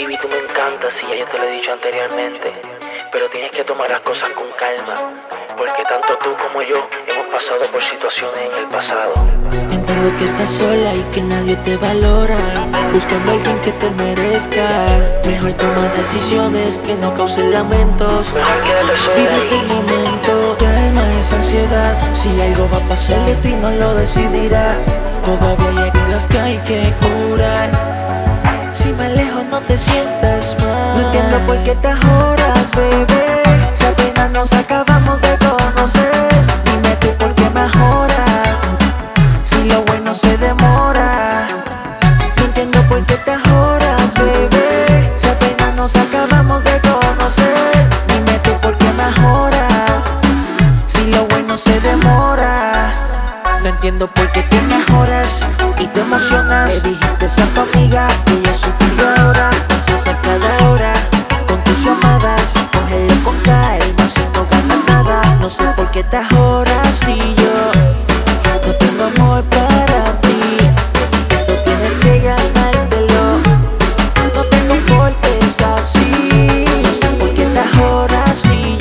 Baby, tú me encantas, y ya yo te lo he dicho anteriormente, pero tienes que tomar las cosas con calma, porque tanto tú como yo hemos pasado por situaciones en el pasado. Entiendo que estás sola y que nadie te valora, buscando a alguien que te merezca. Mejor toma decisiones que no causen lamentos. Mejor quédate sola. Vívete el momento, calma esa ansiedad. Si algo va a pasar, el destino lo decidirá. Todavía hay heridas que hay que curar. Si me alejo no te sientas mal. No entiendo por qué te ajoras, bebé, si apenas nos acabamos de conocer. Dime tú por qué me ajoras, si lo bueno se demora. No entiendo por qué te ajoras, bebé, si apenas nos acabamos de conocer. Dime tú por qué me ajoras, si lo bueno se demora. No entiendo por qué te mejoras y te emocionas. Le dijiste a tu amiga que yo soy tuyo ahora. Pasas a cada hora con tus llamadas. Cógelo con calma si no ganas nada. No sé por qué te ajoras si yo no tengo amor para ti. Eso tienes que ganártelo. No te comportes así. No sé por qué te ajoras si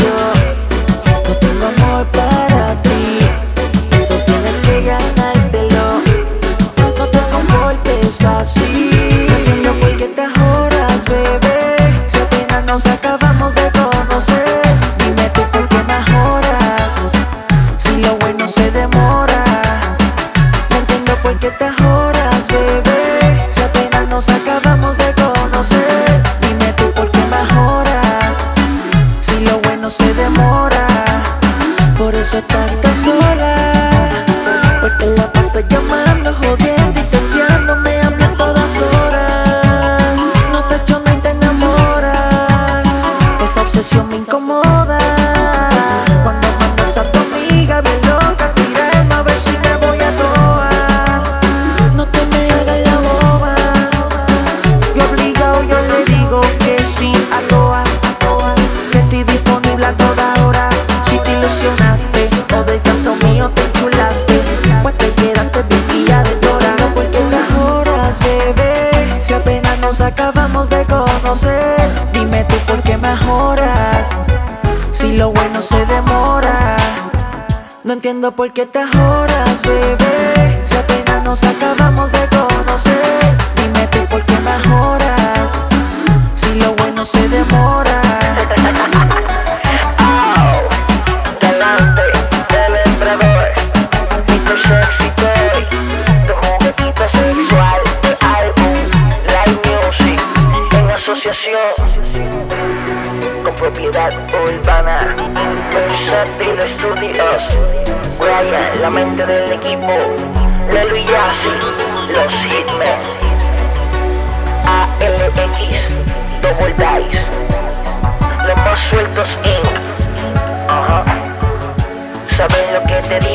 yo no tengo amor para ti. Eso tienes que ganártelo. No te comportes así. No entiendo por qué te ajoras, bebé, si apenas nos acabamos de conocer. Dime tú por qué me ajoras, si lo bueno se demora. No entiendo por qué te ajoras, bebé, si apenas nos acabamos de conocer. Dime tú por qué me ajoras, si lo bueno se demora. Por eso estás tan sola, porque la pasas llamando, jodiendo y texteándome a mí a todas horas. No te echo ni te enamoras, esa obsesión me incomoda. Cuando mandas a tu amiga bien loca a tirarme a ver si me voy a toa. No te me hagas la boba, yo obligado yo le digo que sí a toa. Que estoy disponible a toda hora. Si te ilusionaste o del canto mío te enchulaste, pues te quedaste bien y ya de llorar. No porque te ajoras, bebé, si apenas nos acabamos de conocer. Dime tú por qué me ajoras, si lo bueno se demora. No entiendo por qué te ajoras, bebé, si apenas nos acabamos de conocer. Dime tú por qué me ajoras, si lo bueno se demora. Con propiedad urbana, Versátil Studios, Brian, la mente del equipo, Lelo y Yassi, los Hitmen, ALX, Double Dice, los más sueltos Inc. ¿Saben lo que te digo?